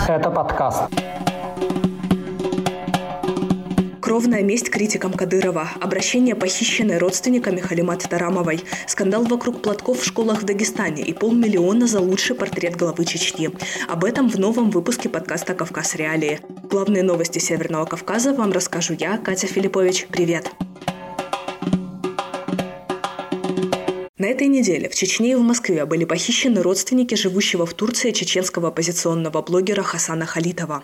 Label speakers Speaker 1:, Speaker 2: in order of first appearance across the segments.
Speaker 1: Это подкаст.
Speaker 2: Кровная месть критикам Кадырова, обращение похищенной родственниками Халимат Тарамовой, скандал вокруг платков в школах в Дагестане и 500 000 за лучший портрет главы Чечни. Об этом в новом выпуске подкаста «Кавказ. Реалии». Главные новости Северного Кавказа вам расскажу я, Катя Филиппович. Привет! На этой неделе в Чечне и в Москве были похищены родственники живущего в Турции чеченского оппозиционного блогера Хасана Халитова.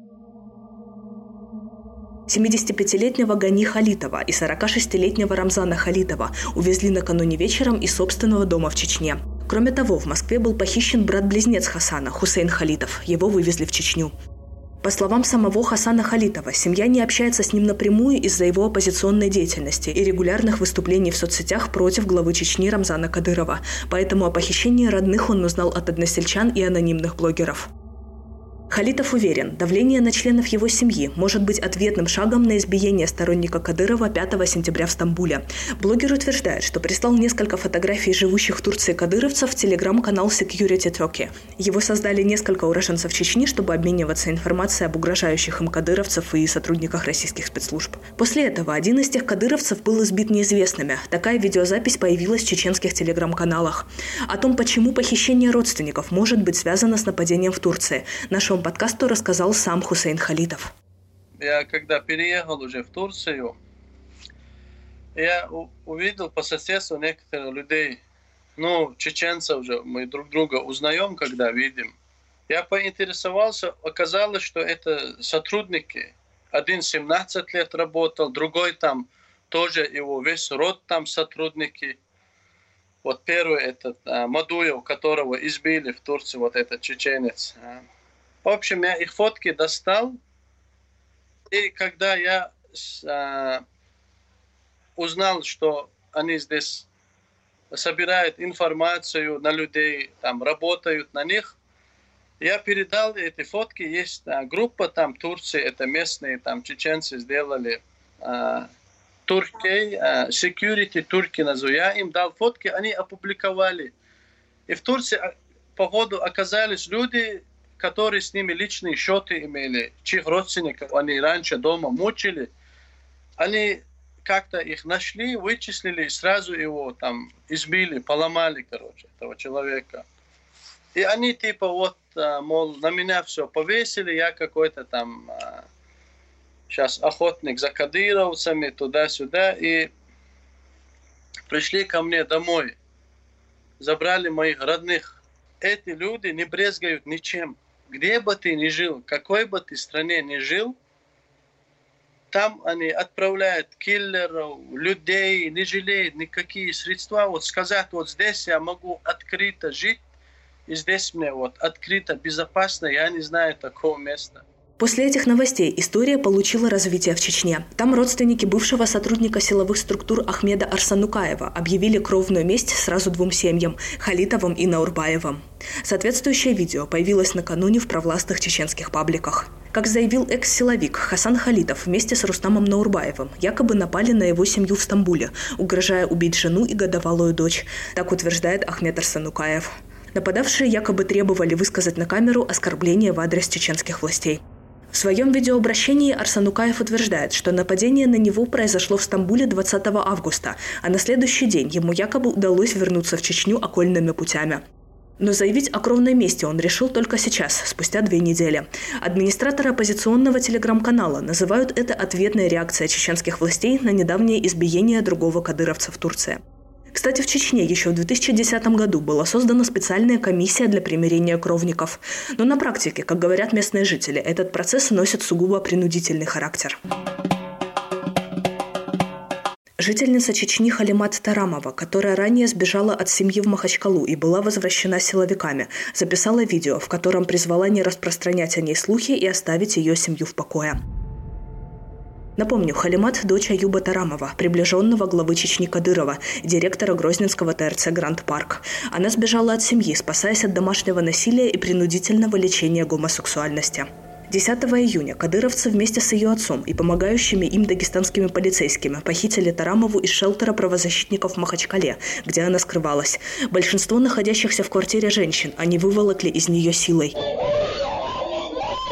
Speaker 2: 75-летнего Гани Халитова и 46-летнего Рамзана Халитова увезли накануне вечером из собственного дома в Чечне. Кроме того, в Москве был похищен брат-близнец Хасана, Хусейн Халитов. Его вывезли в Чечню. По словам самого Хасана Халитова, семья не общается с ним напрямую из-за его оппозиционной деятельности и регулярных выступлений в соцсетях против главы Чечни Рамзана Кадырова. Поэтому о похищении родных он узнал от односельчан и анонимных блогеров. Халитов уверен, давление на членов его семьи может быть ответным шагом на избиение сторонника Кадырова 5 сентября в Стамбуле. Блогер утверждает, что прислал несколько фотографий живущих в Турции кадыровцев в телеграм-канал Security Turkey. Его создали несколько уроженцев Чечни, чтобы обмениваться информацией об угрожающих им кадыровцев и сотрудниках российских спецслужб. После этого один из тех кадыровцев был избит неизвестными. Такая видеозапись появилась в чеченских телеграм-каналах. О том, почему похищение родственников может быть связано с нападением в Турции, нашему подкасту рассказал сам Хусейн Халитов.
Speaker 3: Я когда переехал уже в Турцию, я увидел по соседству некоторых людей, чеченцев уже, мы друг друга узнаем, когда видим. Я поинтересовался, оказалось, что это сотрудники. Один 17 лет работал, другой там тоже его весь род там сотрудники. Вот первый этот Мадуев, которого избили в Турции, вот этот чеченец. В общем, я их фотки достал, и когда я узнал, что они здесь собирают информацию на людей, там работают на них, я передал эти фотки. Есть группа там Турции, это местные там чеченцы сделали, Turkey, Security Turkey называю. Я им дал фотки, они опубликовали. И в Турции, походу, оказались люди, которые с ними личные счеты имели, чьих родственников они раньше дома мучили. Они как-то их нашли, вычислили, и сразу его там избили, поломали, этого человека. И они мол, на меня все повесили, я какой-то там сейчас охотник за кадыровцами, туда-сюда. И пришли ко мне домой, забрали моих родных. Эти люди не брезгают ничем. Где бы ты ни жил, какой бы ты стране ни жил, там они отправляют киллеров, людей, не жалеют никакие средства. Вот сказать, вот здесь я могу открыто жить, и здесь мне вот открыто, безопасно, я не знаю такого места.
Speaker 2: После этих новостей история получила развитие в Чечне. Там родственники бывшего сотрудника силовых структур Ахмеда Арсанукаева объявили кровную месть сразу двум семьям – Халитовым и Наурбаевым. Соответствующее видео появилось накануне в провластных чеченских пабликах. Как заявил экс-силовик, Хасан Халитов вместе с Рустамом Наурбаевым якобы напали на его семью в Стамбуле, угрожая убить жену и годовалую дочь. Так утверждает Ахмед Арсанукаев. Нападавшие якобы требовали высказать на камеру оскорбление в адрес чеченских властей. В своем видеообращении Арсанукаев утверждает, что нападение на него произошло в Стамбуле 20 августа, а на следующий день ему якобы удалось вернуться в Чечню окольными путями. Но заявить о кровной мести он решил только сейчас, спустя 2 недели. Администраторы оппозиционного телеграм-канала называют это ответной реакцией чеченских властей на недавнее избиение другого кадыровца в Турции. Кстати, в Чечне еще в 2010 году была создана специальная комиссия для примирения кровников. Но на практике, как говорят местные жители, этот процесс носит сугубо принудительный характер. Жительница Чечни Халимат Тарамова, которая ранее сбежала от семьи в Махачкалу и была возвращена силовиками, записала видео, в котором призвала не распространять о ней слухи и оставить ее семью в покое. Напомню, Халимат – дочь Аюба Тарамова, приближенного главы Чечни Кадырова, директора Грозненского ТРЦ «Гранд Парк». Она сбежала от семьи, спасаясь от домашнего насилия и принудительного лечения гомосексуальности. 10 июня кадыровцы вместе с ее отцом и помогающими им дагестанскими полицейскими похитили Тарамову из шелтера правозащитников в Махачкале, где она скрывалась. Большинство находящихся в квартире женщин они выволокли из нее силой.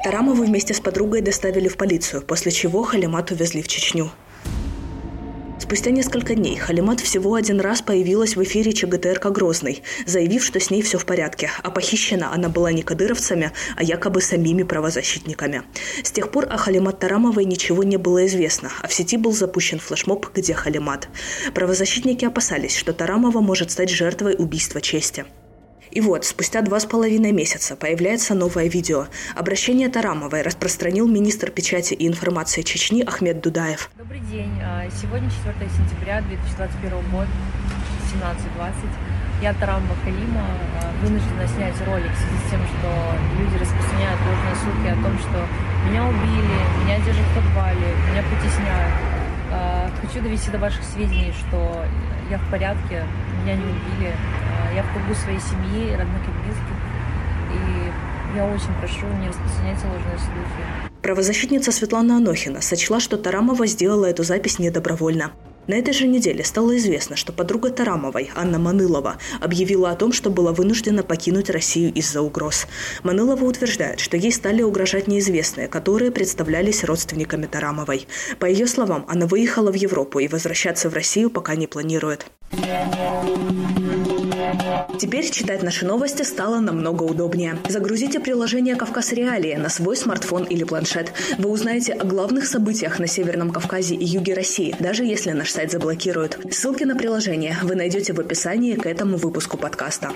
Speaker 2: Тарамову вместе с подругой доставили в полицию, после чего Халимат увезли в Чечню. Спустя несколько дней Халимат всего один раз появилась в эфире ЧГТРК «Грозный», заявив, что с ней все в порядке, а похищена она была не кадыровцами, а якобы самими правозащитниками. С тех пор о Халимат Тарамовой ничего не было известно, а в сети был запущен флешмоб «Где Халимат?». Правозащитники опасались, что Тарамова может стать жертвой убийства чести. И вот, спустя 2,5 месяца появляется новое видео. Обращение Тарамовой распространил министр печати и информации Чечни Ахмед Дудаев.
Speaker 1: Добрый день. Сегодня 4 сентября 2021 года, 17:20. Я, Тарамова Халима, вынуждена снять ролик в связи с тем, что люди распространяют ложные слухи о том, что меня убили, меня держат в подвале, меня притесняют. Хочу довести до ваших сведений, что я в порядке, меня не убили, я в кругу своей семьи, родных и близких, и я очень прошу, не распространяйте ложные слухи.
Speaker 2: Правозащитница Светлана Анохина сочла, что Тарамова сделала эту запись недобровольно. На этой же неделе стало известно, что подруга Тарамовой, Анна Манылова, объявила о том, что была вынуждена покинуть Россию из-за угроз. Манылова утверждает, что ей стали угрожать неизвестные, которые представлялись родственниками Тарамовой. По ее словам, она выехала в Европу и возвращаться в Россию пока не планирует. Теперь читать наши новости стало намного удобнее. Загрузите приложение «Кавказ Реалии» на свой смартфон или планшет. Вы узнаете о главных событиях на Северном Кавказе и юге России, даже если наш сайт заблокируют. Ссылки на приложение вы найдете в описании к этому выпуску подкаста.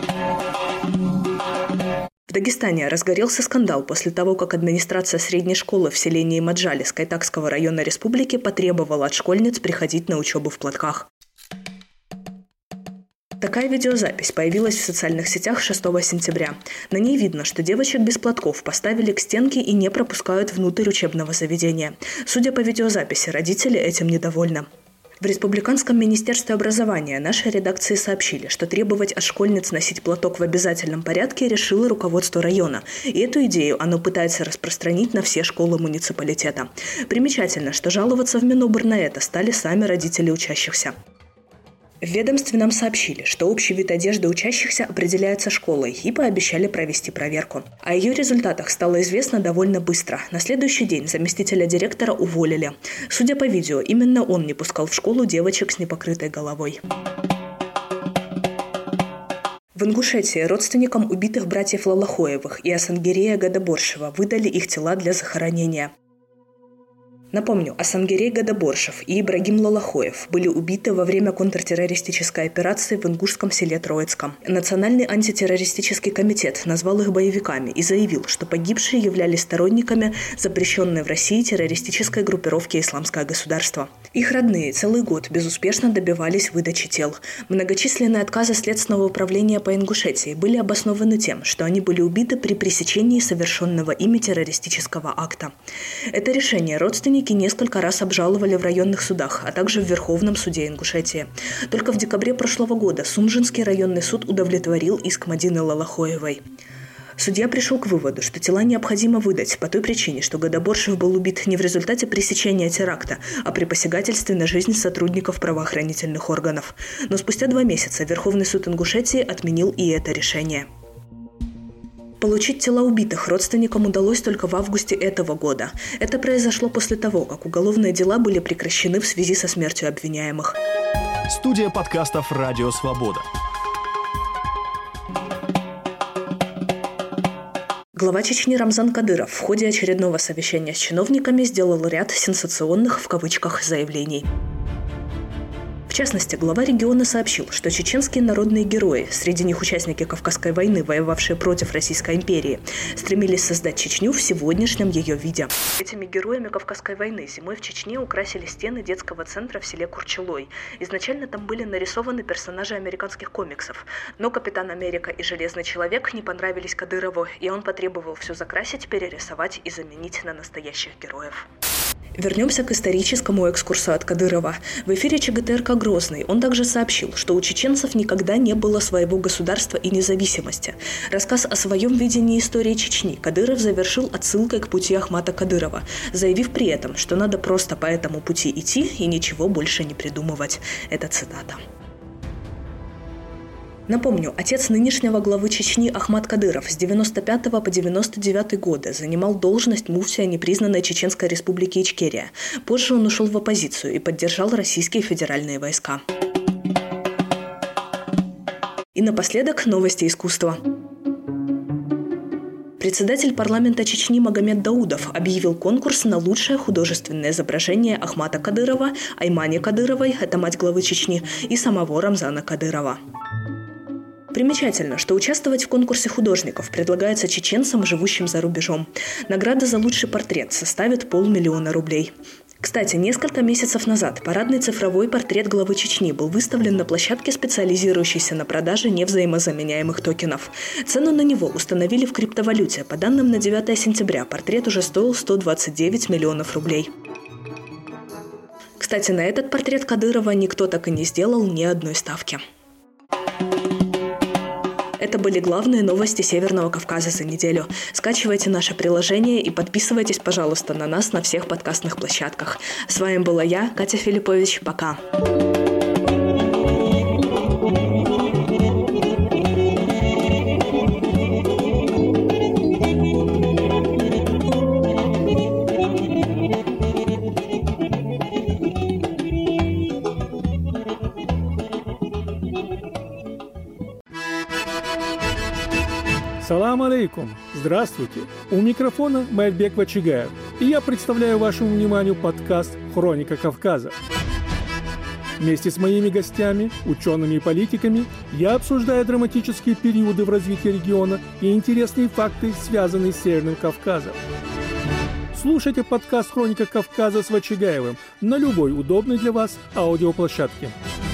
Speaker 2: В Дагестане разгорелся скандал после того, как администрация средней школы в селении Маджали Скайтакского района республики потребовала от школьниц приходить на учебу в платках. Такая видеозапись появилась в социальных сетях 6 сентября. На ней видно, что девочек без платков поставили к стенке и не пропускают внутрь учебного заведения. Судя по видеозаписи, родители этим недовольны. В Республиканском министерстве образования нашей редакции сообщили, что требовать от школьниц носить платок в обязательном порядке решило руководство района. И эту идею оно пытается распространить на все школы муниципалитета. Примечательно, что жаловаться в Минобр на это стали сами родители учащихся. В ведомстве нам сообщили, что общий вид одежды учащихся определяется школой и пообещали провести проверку. О ее результатах стало известно довольно быстро. На следующий день заместителя директора уволили. Судя по видео, именно он не пускал в школу девочек с непокрытой головой. В Ингушетии родственникам убитых братьев Лалахоевых и Асангирея Гадаборшева выдали их тела для захоронения. Напомню, Асангирей Гадаборшев и Ибрагим Лалахоев были убиты во время контртеррористической операции в ингушском селе Троицком. Национальный антитеррористический комитет назвал их боевиками и заявил, что погибшие являлись сторонниками запрещенной в России террористической группировки «Исламское государство». Их родные целый год безуспешно добивались выдачи тел. Многочисленные отказы Следственного управления по Ингушетии были обоснованы тем, что они были убиты при пресечении совершенного ими террористического акта. Это решение родственники несколько раз обжаловали в районных судах, а также в Верховном суде Ингушетии. Только в декабре прошлого года Сунжинский районный суд удовлетворил иск Мадины Лалахоевой. Судья пришел к выводу, что тела необходимо выдать по той причине, что Гадаборшев был убит не в результате пресечения теракта, а при посягательстве на жизнь сотрудников правоохранительных органов. Но спустя 2 месяца Верховный суд Ингушетии отменил и это решение. Получить тела убитых родственникам удалось только в августе этого года. Это произошло после того, как уголовные дела были прекращены в связи со смертью обвиняемых.
Speaker 4: Студия подкастов «Радио Свобода».
Speaker 2: Глава Чечни Рамзан Кадыров в ходе очередного совещания с чиновниками сделал ряд «сенсационных» в кавычках заявлений. В частности, глава региона сообщил, что чеченские народные герои, среди них участники Кавказской войны, воевавшие против Российской империи, стремились создать Чечню в сегодняшнем ее виде. Этими героями Кавказской войны зимой в Чечне украсили стены детского центра в селе Курчелой. Изначально там были нарисованы персонажи американских комиксов, но Капитан Америка и Железный Человек не понравились Кадырову, и он потребовал все закрасить, перерисовать и заменить на настоящих героев. Вернемся к историческому экскурсу от Кадырова. В эфире ЧГТРК «Грозный» он также сообщил, что у чеченцев никогда не было своего государства и независимости. Рассказ о своем видении истории Чечни Кадыров завершил отсылкой к пути Ахмата Кадырова, заявив при этом, что надо просто по этому пути идти и ничего больше не придумывать. Это цитата. Напомню, отец нынешнего главы Чечни Ахмад Кадыров с 95 по 99 годы занимал должность муфтия непризнанной Чеченской республики Ичкерия. Позже он ушел в оппозицию и поддержал российские федеральные войска. И напоследок новости искусства. Председатель парламента Чечни Магомед Даудов объявил конкурс на лучшее художественное изображение Ахмата Кадырова, Аймани Кадыровой, это мать главы Чечни, и самого Рамзана Кадырова. Примечательно, что участвовать в конкурсе художников предлагается чеченцам, живущим за рубежом. Награда за лучший портрет составит 500 000 рублей. Кстати, несколько месяцев назад парадный цифровой портрет главы Чечни был выставлен на площадке, специализирующейся на продаже невзаимозаменяемых токенов. Цену на него установили в криптовалюте. По данным на 9 сентября портрет уже стоил 129 миллионов рублей. Кстати, на этот портрет Кадырова никто так и не сделал ни одной ставки. Это были главные новости Северного Кавказа за неделю. Скачивайте наше приложение и подписывайтесь, пожалуйста, на нас на всех подкастных площадках. С вами была я, Катя Филиппович. Пока.
Speaker 5: Салам алейкум! Здравствуйте! У микрофона Майрбек Вачигаев, и я представляю вашему вниманию подкаст «Хроника Кавказа». Вместе с моими гостями, учеными и политиками, я обсуждаю драматические периоды в развитии региона и интересные факты, связанные с Северным Кавказом. Слушайте подкаст «Хроника Кавказа» с Вачигаевым на любой удобной для вас аудиоплощадке.